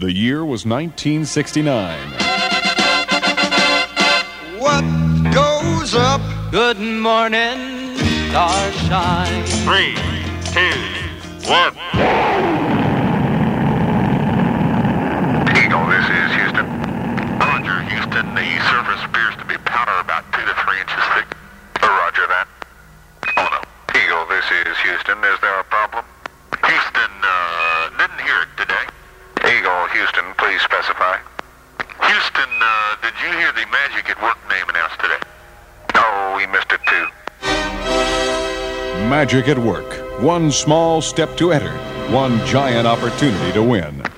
The year was 1969. What goes up? Good morning, starshine. 3, 2, 1. Eagle, this is Houston. Roger, Houston. The surface appears to be powder about 2 to 3 inches thick. Roger that. Oh no. Eagle, this is Houston. Is there a problem? Houston, didn't hear it today. Eagle, Houston, please specify. Houston, did you hear the Magic at Work name announced today? No, we missed it too. Magic at Work. One small step to enter, one giant opportunity to win.